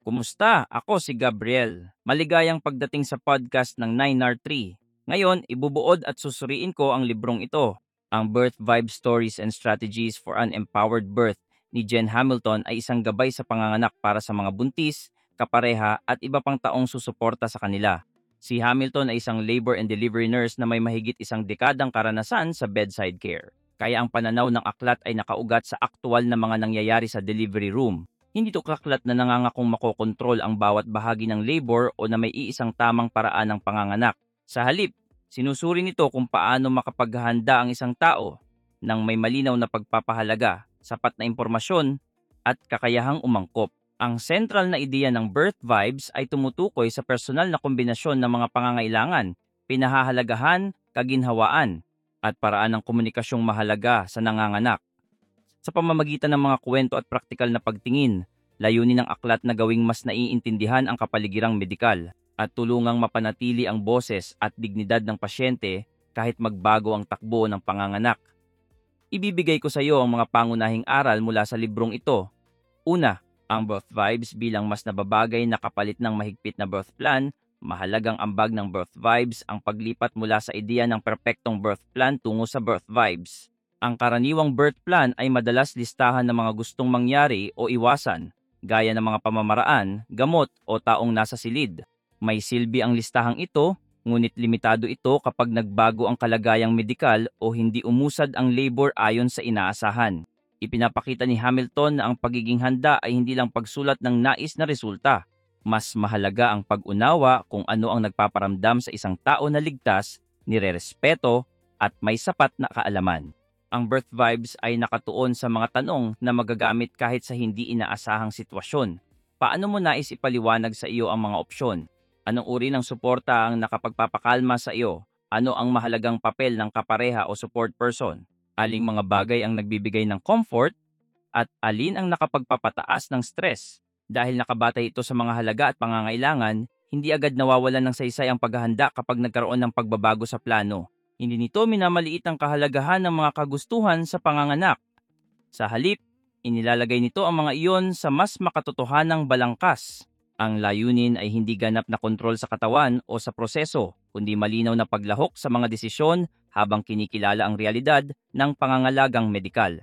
Kumusta? Ako si Gabriel. Maligayang pagdating sa podcast ng 9R3. Ngayon, ibubuod at susuriin ko ang librong ito. Ang Birth Vibe Stories and Strategies for an Empowered Birth ni Jen Hamilton ay isang gabay sa panganganak para sa mga buntis, kapareha at iba pang taong susuporta sa kanila. Si Hamilton ay isang labor and delivery nurse na may mahigit isang dekadang karanasan sa bedside care. Kaya ang pananaw ng aklat ay nakaugat sa aktual na mga nangyayari sa delivery room. Hindi to kaklat na nangangakong makokontrol ang bawat bahagi ng labor o na may iisang tamang paraan ng panganganak. Sa halip, sinusuri nito kung paano makapaghahanda ang isang tao ng may malinaw na pagpapahalaga, sapat na impormasyon, at kakayahang umangkop. Ang central na ideya ng Birth Vibes ay tumutukoy sa personal na kombinasyon ng mga pangangailangan, pinahahalagahan, kaginhawaan, at paraan ng komunikasyong mahalaga sa nanganganak. Sa pamamagitan ng mga kwento at praktikal na pagtingin, layunin ng aklat na gawing mas naiintindihan ang kapaligirang medikal at tulungang mapanatili ang boses at dignidad ng pasyente kahit magbago ang takbo ng panganganak. Ibibigay ko sa iyo ang mga pangunahing aral mula sa librong ito. Una, ang birth vibes bilang mas nababagay na kapalit ng mahigpit na birth plan. Mahalagang ambag ng birth vibes ang paglipat mula sa ideya ng perpektong birth plan tungo sa birth vibes. Ang karaniwang birth plan ay madalas listahan ng mga gustong mangyari o iwasan, gaya ng mga pamamaraan, gamot o taong nasa silid. May silbi ang listahang ito, ngunit limitado ito kapag nagbago ang kalagayang medikal o hindi umusad ang labor ayon sa inaasahan. Ipinapakita ni Hamilton na ang pagiging handa ay hindi lang pagsulat ng nais na resulta. Mas mahalaga ang pag-unawa kung ano ang nagpaparamdam sa isang tao na ligtas, nirerespeto, at may sapat na kaalaman. Ang birth vibes ay nakatuon sa mga tanong na magagamit kahit sa hindi inaasahang sitwasyon. Paano mo nais ipaliwanag sa iyo ang mga opsyon? Anong uri ng suporta ang nakapagpapakalma sa iyo? Ano ang mahalagang papel ng kapareha o support person? Aling mga bagay ang nagbibigay ng comfort? At alin ang nakapagpapataas ng stress? Dahil nakabatay ito sa mga halaga at pangangailangan, hindi agad nawawalan ng saysay ang paghahanda kapag nagkaroon ng pagbabago sa plano. Hindi nito minamaliit ang kahalagahan ng mga kagustuhan sa panganganak. Sa halip, inilalagay nito ang mga iyon sa mas makatotohanang balangkas. Ang layunin ay hindi ganap na kontrol sa katawan o sa proseso, kundi malinaw na paglahok sa mga desisyon habang kinikilala ang realidad ng pangangalagang medikal.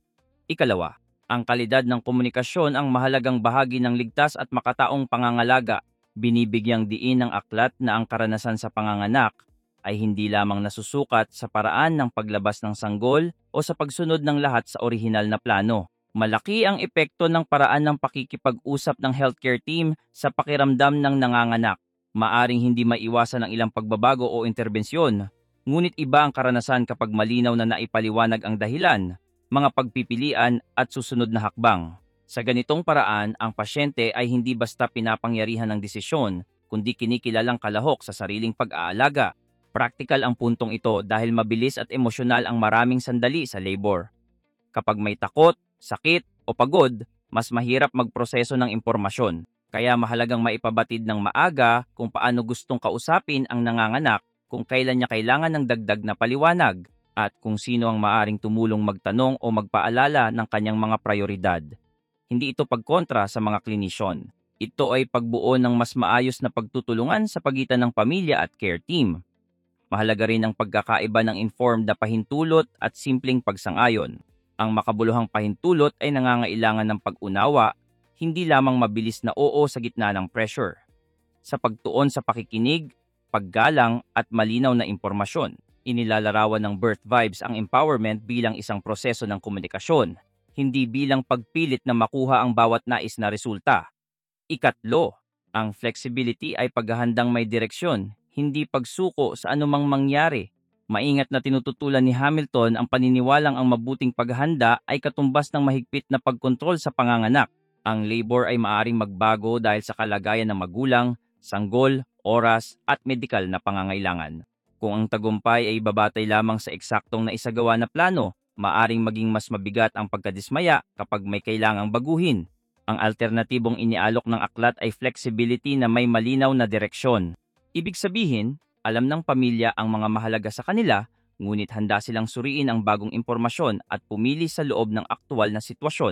Ikalawa, ang kalidad ng komunikasyon ang mahalagang bahagi ng ligtas at makataong pangangalaga. Binibigyang diin ng aklat na ang karanasan sa panganganak ay hindi lamang nasusukat sa paraan ng paglabas ng sanggol o sa pagsunod ng lahat sa orihinal na plano. Malaki ang epekto ng paraan ng pakikipag-usap ng healthcare team sa pakiramdam ng nanganganak. Maaring hindi maiwasan ang ilang pagbabago o interbensyon, ngunit iba ang karanasan kapag malinaw na naipaliwanag ang dahilan, mga pagpipilian at susunod na hakbang. Sa ganitong paraan, ang pasyente ay hindi basta pinapangyarihan ng desisyon, kundi kinikilalang kalahok sa sariling pag-aalaga. Praktikal ang puntong ito dahil mabilis at emosyonal ang maraming sandali sa labor. Kapag may takot, sakit o pagod, mas mahirap magproseso ng impormasyon. Kaya mahalagang maipabatid ng maaga kung paano gustong kausapin ang nanganganak, kung kailan niya kailangan ng dagdag na paliwanag, at kung sino ang maaring tumulong magtanong o magpaalala ng kanyang mga prioridad. Hindi ito pagkontra sa mga klinisyon. Ito ay pagbuo ng mas maayos na pagtutulungan sa pagitan ng pamilya at care team. Mahalaga rin ang pagkakaiba ng informed na pahintulot at simpleng pagsang-ayon. Ang makabuluhang pahintulot ay nangangailangan ng pag-unawa, hindi lamang mabilis na oo sa gitna ng pressure. Sa pagtuon sa pakikinig, paggalang at malinaw na impormasyon, inilalarawan ng birth vibes ang empowerment bilang isang proseso ng komunikasyon, hindi bilang pagpilit na makuha ang bawat nais na resulta. Ikatlo, ang flexibility ay paghahandang may direksyon, hindi pagsuko sa anumang mangyari. Maingat na tinututulan ni Hamilton ang paniniwalang ang mabuting paghahanda ay katumbas ng mahigpit na pagkontrol sa panganganak. Ang labor ay maaaring magbago dahil sa kalagayan ng magulang, sanggol, oras at medikal na pangangailangan. Kung ang tagumpay ay babatay lamang sa eksaktong naisagawa na plano, maaaring maging mas mabigat ang pagkadismaya kapag may kailangang baguhin. Ang alternatibong inialok ng aklat ay flexibility na may malinaw na direksyon. Ibig sabihin, alam ng pamilya ang mga mahalaga sa kanila, ngunit handa silang suriin ang bagong impormasyon at pumili sa loob ng aktual na sitwasyon.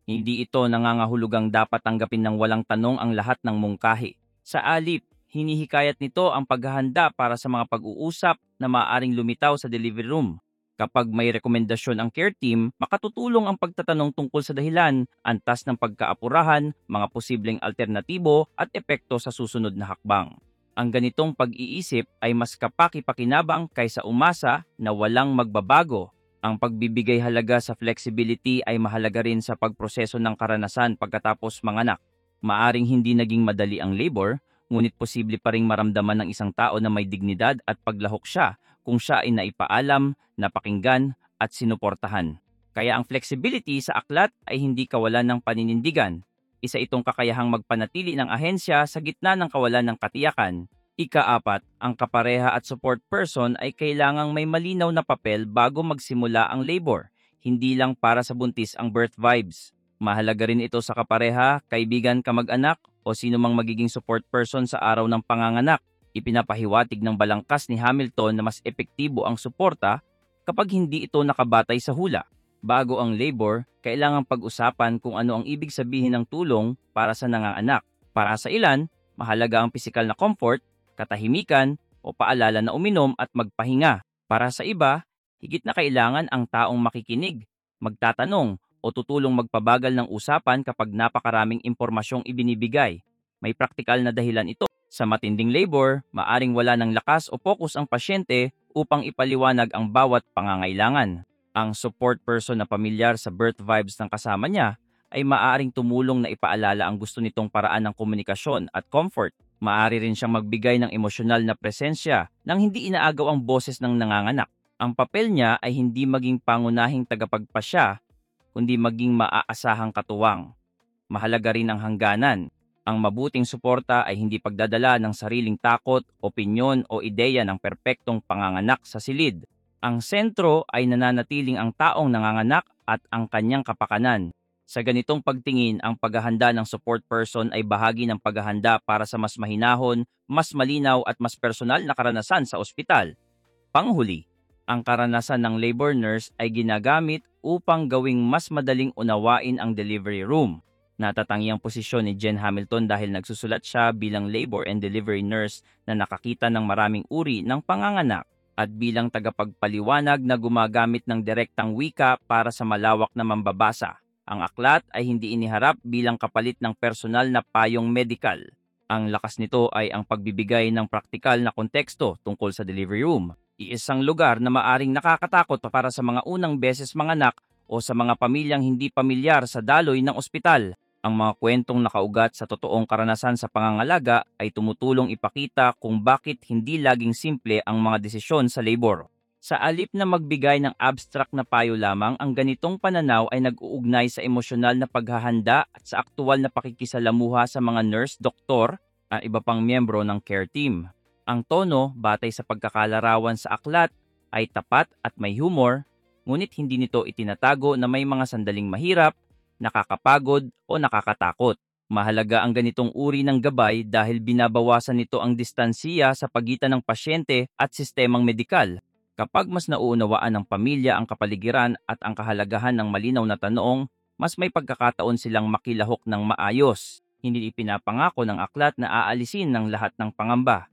Hindi ito nangangahulugang dapat tanggapin ng walang tanong ang lahat ng mungkahi. Sa alip, hinihikayat nito ang paghahanda para sa mga pag-uusap na maaaring lumitaw sa delivery room. Kapag may rekomendasyon ang care team, makatutulong ang pagtatanong tungkol sa dahilan, antas ng pagkaapurahan, mga posibleng alternatibo at epekto sa susunod na hakbang. Ang ganitong pag-iisip ay mas kapaki-pakinabang kaysa umasa na walang magbabago. Ang pagbibigay halaga sa flexibility ay mahalaga rin sa pagproseso ng karanasan pagkatapos manganak. Maaring hindi naging madali ang labor, ngunit posible pa ring maramdaman ng isang tao na may dignidad at paglahok siya kung siya ay naipaalam, napakinggan at sinuportahan. Kaya ang flexibility sa aklat ay hindi kawalan ng paninindigan. Isa itong kakayahang magpanatili ng ahensya sa gitna ng kawalan ng katiyakan. Ika-apat, ang kapareha at support person ay kailangang may malinaw na papel bago magsimula ang labor, hindi lang para sa buntis ang birth vibes. Mahalaga rin ito sa kapareha, kaibigan, kamag-anak o sino mang magiging support person sa araw ng panganganak. Ipinapahiwatig ng balangkas ni Hamilton na mas epektibo ang suporta kapag hindi ito nakabatay sa hula. Bago ang labor, kailangang pag-usapan kung ano ang ibig sabihin ng tulong para sa nanganganak. Para sa ilan, mahalaga ang pisikal na comfort, katahimikan o paalala na uminom at magpahinga. Para sa iba, higit na kailangan ang taong makikinig, magtatanong o tutulong magpabagal ng usapan kapag napakaraming impormasyong ibinibigay. May praktikal na dahilan ito. Sa matinding labor, maaring wala ng lakas o focus ang pasyente upang ipaliwanag ang bawat pangangailangan. Ang support person na pamilyar sa birth vibes ng kasama niya ay maaaring tumulong na ipaalala ang gusto nitong paraan ng komunikasyon at comfort. Maaari rin siyang magbigay ng emosyonal na presensya nang hindi inaagaw ang boses ng nanganganak. Ang papel niya ay hindi maging pangunahing tagapagpasya, kundi maging maaasahang katuwang. Mahalaga rin ang hangganan. Ang mabuting suporta ay hindi pagdadala ng sariling takot, opinyon o ideya ng perpektong panganganak sa silid. Ang sentro ay nananatiling ang taong nanganganak at ang kanyang kapakanan. Sa ganitong pagtingin, ang paghahanda ng support person ay bahagi ng paghahanda para sa mas mahinahon, mas malinaw at mas personal na karanasan sa ospital. Panghuli, ang karanasan ng labor nurse ay ginagamit upang gawing mas madaling unawain ang delivery room. Natatangi ang posisyon ni Jen Hamilton dahil nagsusulat siya bilang labor and delivery nurse na nakakita ng maraming uri ng panganganak at bilang tagapagpaliwanag na gumagamit ng direktang wika para sa malawak na mambabasa. Ang aklat ay hindi iniharap bilang kapalit ng personal na payong medikal. Ang lakas nito ay ang pagbibigay ng praktikal na konteksto tungkol sa delivery room. Iisang lugar na maaring nakakatakot para sa mga unang beses manganak o sa mga pamilyang hindi pamilyar sa daloy ng ospital. Ang mga kwentong nakaugat sa totoong karanasan sa pangangalaga ay tumutulong ipakita kung bakit hindi laging simple ang mga desisyon sa labor. Sa alip na magbigay ng abstract na payo lamang, ang ganitong pananaw ay nag-uugnay sa emosyonal na paghahanda at sa aktual na pakikisalamuha sa mga nurse, doktor, at iba pang miyembro ng care team. Ang tono, batay sa pagkakalarawan sa aklat, ay tapat at may humor, ngunit hindi nito itinatago na may mga sandaling mahirap, nakakapagod o nakakatakot. Mahalaga ang ganitong uri ng gabay dahil binabawasan nito ang distansiya sa pagitan ng pasyente at sistemang medikal. Kapag mas nauunawaan ng pamilya ang kapaligiran at ang kahalagahan ng malinaw na tanong, mas may pagkakataon silang makilahok ng maayos. Hindi ipinapangako ng aklat na aalisin ng lahat ng pangamba.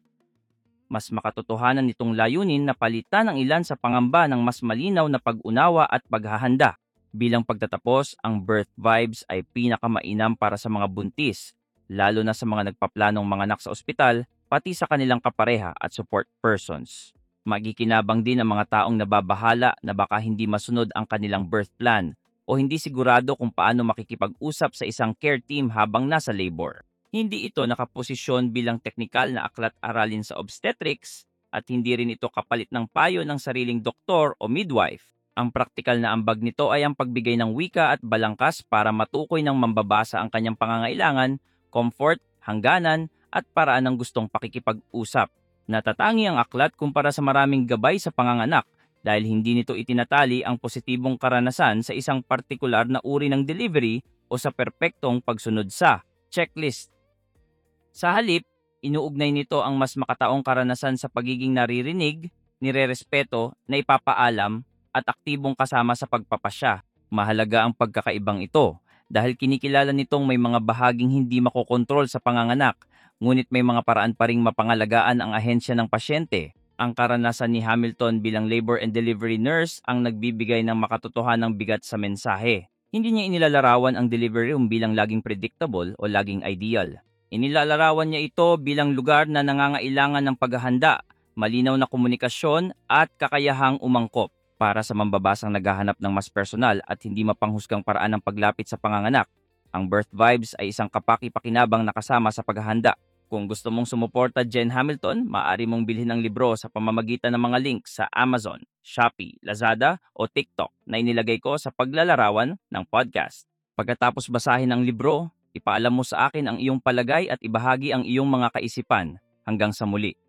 Mas makatotohanan nitong layunin na palitan ang ilan sa pangamba ng mas malinaw na pag-unawa at paghahanda. Bilang pagtatapos, ang birth vibes ay pinakamainam para sa mga buntis, lalo na sa mga nagpaplanong manganak sa ospital, pati sa kanilang kapareha at support persons. Magikinabang din ang mga taong nababahala na baka hindi masunod ang kanilang birth plan o hindi sigurado kung paano makikipag-usap sa isang care team habang nasa labor. Hindi ito nakaposisyon bilang teknikal na aklat-aralin sa obstetrics at hindi rin ito kapalit ng payo ng sariling doktor o midwife. Ang praktikal na ambag nito ay ang pagbigay ng wika at balangkas para matukoy ng mambabasa ang kanyang pangangailangan, comfort, hangganan at paraan ng gustong pakikipag-usap. Natatangi ang aklat kumpara sa maraming gabay sa panganganak dahil hindi nito itinatali ang positibong karanasan sa isang partikular na uri ng delivery o sa perpektong pagsunod sa checklist. Sa halip, inuugnay nito ang mas makataong karanasan sa pagiging naririnig, nirerespeto, na ipapaalam, at aktibong kasama sa pagpapasya. Mahalaga ang pagkakaibang ito dahil kinikilala nitong may mga bahaging hindi makokontrol sa panganganak, ngunit may mga paraan pa ring mapangalagaan ang ahensya ng pasyente. Ang karanasan ni Hamilton bilang labor and delivery nurse ang nagbibigay ng makatotohanang bigat sa mensahe. Hindi niya inilalarawan ang delivery room bilang laging predictable o laging ideal. Inilalarawan niya ito bilang lugar na nangangailangan ng paghahanda, malinaw na komunikasyon at kakayahang umangkop para sa mambabasang naghahanap ng mas personal at hindi mapanghusgang paraan ng paglapit sa panganganak. Ang Birth Vibes ay isang kapaki-pakinabang na kasama sa paghahanda. Kung gusto mong sumuporta Jen Hamilton, maaari mong bilhin ang libro sa pamamagitan ng mga link sa Amazon, Shopee, Lazada o TikTok na inilagay ko sa paglalarawan ng podcast. Pagkatapos basahin ang libro, ipaalam mo sa akin ang iyong palagay at ibahagi ang iyong mga kaisipan. Hanggang sa muli.